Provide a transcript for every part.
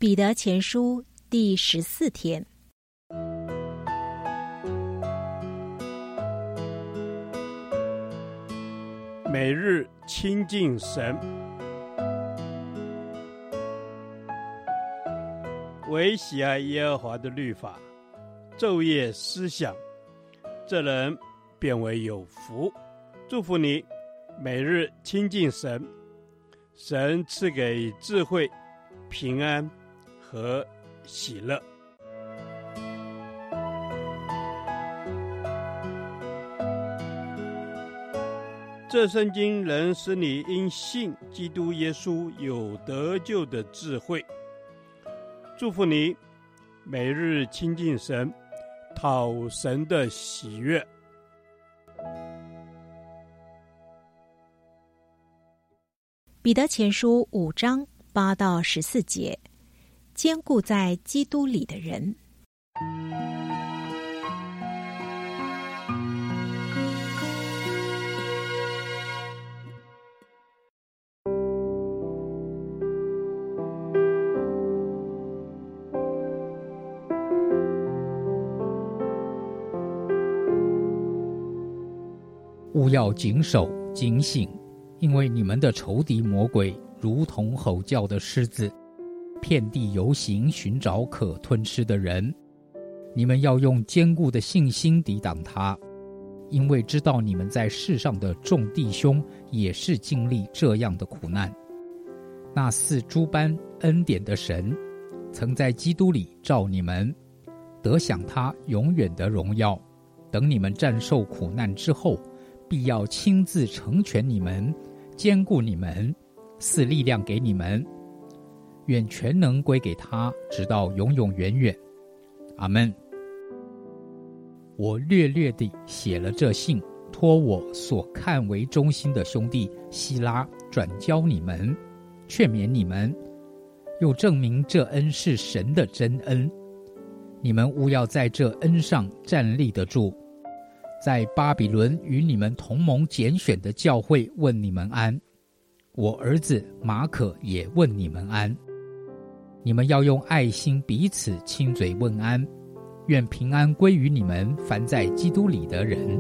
彼得前书第14天。 每日亲近神，唯喜爱耶和华的律法，昼夜思想，这人便为有福。祝福你，每日亲近神，神赐给智慧、平安和喜乐。这圣经能使你因信基督耶稣有得救的智慧。祝福你，每日亲近神，讨神的喜悦。 彼得前书5章8到14节，坚固在基督里的人。 务要谨守警醒，因为你们的仇敌魔鬼如同吼叫的狮子，遍地游行，寻找可吞吃的人。你们要用坚固的信心抵挡他，因为知道你们在世上的众弟兄也是经历这样的苦难。那似诸般恩典的神，曾在基督里召你们，得享他永远的荣耀。等你们战胜苦难之后，必要亲自成全你们，坚固你们，赐力量给你们。愿全能归给他，直到永永远远。阿们。我略略地写了这信，托我所看为忠心的兄弟希拉转交你们，劝勉你们，又证明这恩是神的真恩。你们务要在这恩上站立得住。在巴比伦与你们同盟拣选的教会问你们安，我儿子马可也问你们安。你们要用爱心彼此亲嘴问安，愿平安归于你们凡在基督里的人。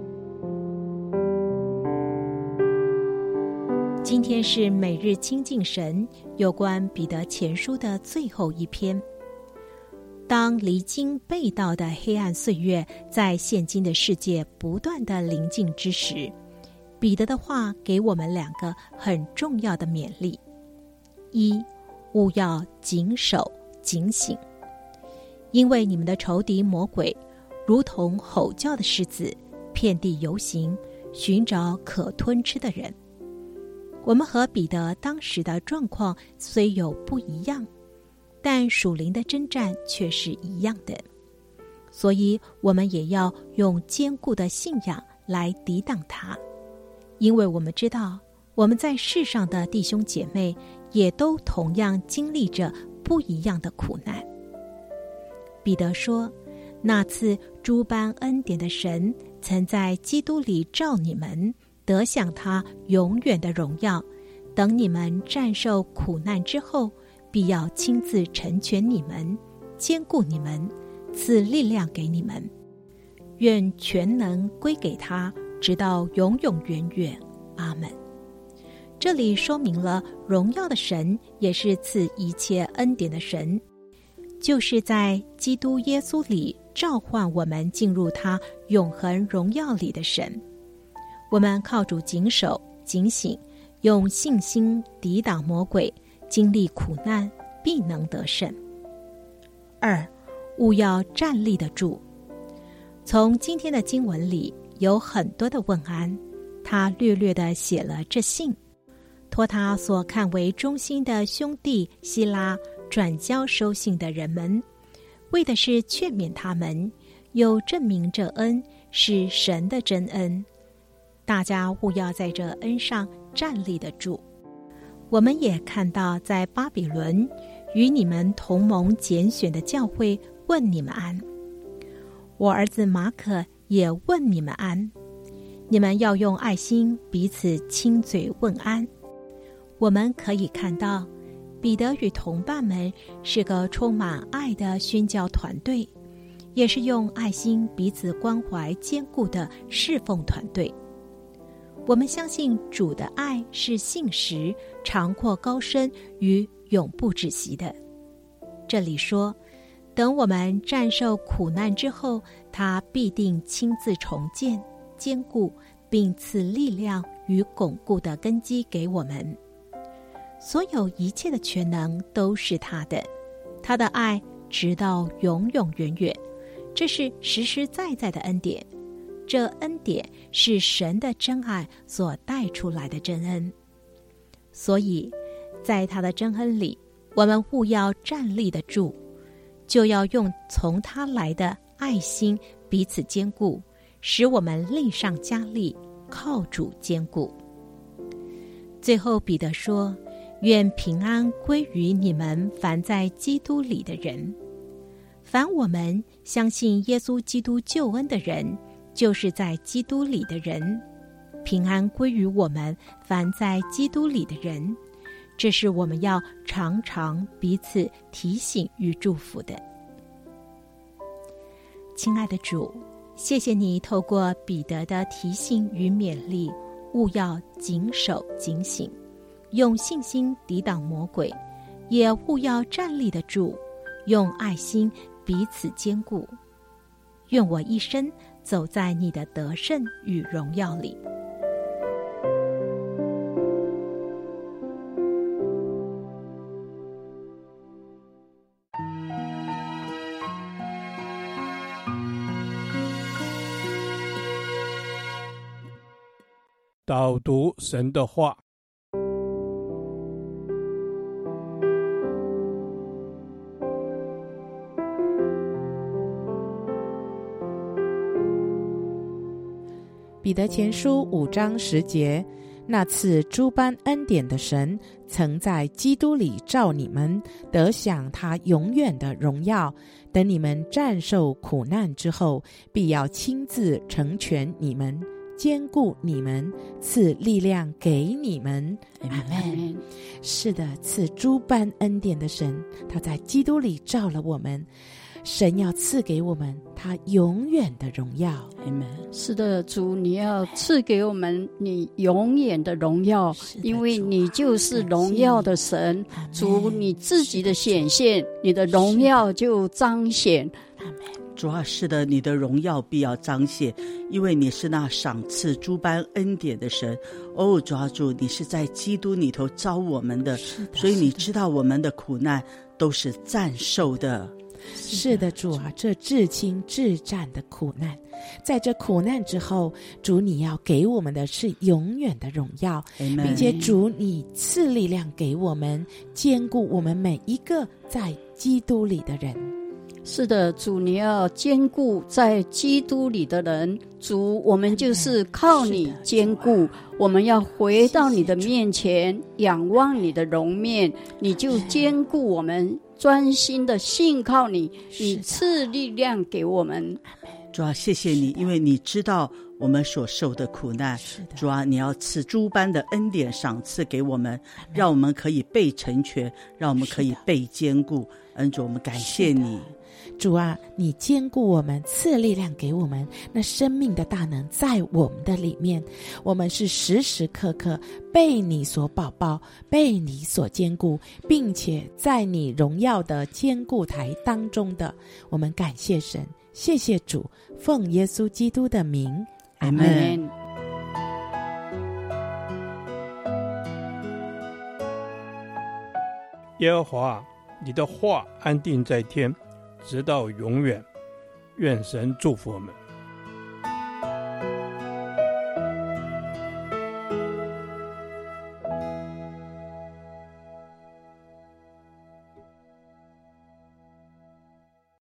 今天是每日亲近神有关彼得前书的最后一篇。当离经背道的黑暗岁月在现今的世界不断的临近之时，彼得的话给我们2个很重要的勉励：一，务要谨守警醒，因为你们的仇敌魔鬼如同吼叫的狮子，遍地游行，寻找可吞吃的人。我们和彼得当时的状况虽有不一样，但属灵的征战却是一样的，所以我们也要用坚固的信仰来抵挡它，因为我们知道我们在世上的弟兄姐妹也都同样经历着不一样的苦难。彼得说，那次诸般恩典的神曾在基督里召你们，得享他永远的荣耀。等你们战胜苦难之后，必要亲自成全你们，坚固你们，赐力量给你们。愿全能归给他，直到永永远远。阿们。这里说明了荣耀的神也是赐一切恩典的神，就是在基督耶稣里召唤我们进入他永恒荣耀里的神。我们靠主谨守警醒，用信心抵挡魔鬼，经历苦难，必能得胜。2，务要站立得住。从今天的经文里有很多的问安，他略略地写了这信，托他所看为忠心的兄弟希拉转交收信的人们，为的是劝勉他们，又证明这恩是神的真恩。大家务要在这恩上站立得住。我们也看到在巴比伦与你们同盟拣选的教会问你们安，我儿子马可也问你们安。你们要用爱心彼此亲嘴问安。我们可以看到彼得与同伴们是个充满爱的宣教团队，也是用爱心彼此关怀坚固的侍奉团队。我们相信主的爱是信实、长阔高深与永不止息的。这里说，等我们战胜苦难之后，他必定亲自重建、坚固，并赐力量与巩固的根基给我们。所有一切的全能都是他的，他的爱直到永永远远，这是实实在在的恩典。这恩典是神的真爱所带出来的真恩。所以在他的真恩里，我们务要站立得住，就要用从他来的爱心彼此坚固，使我们力上加力，靠主坚固。最后彼得说，愿平安归于你们凡在基督里的人。凡我们相信耶稣基督救恩的人，就是在基督里的人。平安归于我们凡在基督里的人，这是我们要常常彼此提醒与祝福的。亲爱的主，谢谢你透过彼得的提醒与勉励，务要谨守警醒，用信心抵挡魔鬼，也务要站立得住，用爱心彼此坚固。愿我一生走在你的得胜与荣耀里。 导读神的话。 彼得前书5章10节，那赐诸般恩典的神，曾在基督里召你们，得享他永远的荣耀。等你们战胜苦难之后，必要亲自成全你们，坚固你们，赐力量给你们。阿们。是的，赐诸般恩典的神，他在基督里召了我们，神要赐给我们他永远的荣耀。 是的，主，你要赐给我们你永远的荣耀，因为你就是荣耀的神。主，你自己的显现，你的荣耀就彰显。 主啊，是的，你的荣耀必要彰显，因为你是那赏赐诸般恩典的神。哦，主啊，主，你是在基督里头召我们的，所以你知道我们的苦难都是暂受的。 是的，主啊，这至轻至战的苦难，在这苦难之后，主你要给我们的是永远的荣耀，并且主你赐力量给我们，坚固我们每一个在基督里的人。 是的，主，你要坚固在基督里的人。主，我们就是靠你坚固，我们要回到你的面前，仰望你的容面，你就坚固我们，专心的信靠你，你赐力量给我们。 主啊，谢谢你，因为你知道我们所受的苦难。主啊，你要赐诸般的恩典赏赐给我们，让我们可以被成全，让我们可以被坚固。恩主，我们感谢你。 主啊，你坚固我们，赐力量给我们，那生命的大能在我们的里面，我们是时时刻刻被你所保抱，被你所坚固，并且在你荣耀的坚固台当中的。我们感谢神，谢谢主，奉耶稣基督的名，阿们。 耶和华，你的话安定在天，直到永远。愿神祝福我们。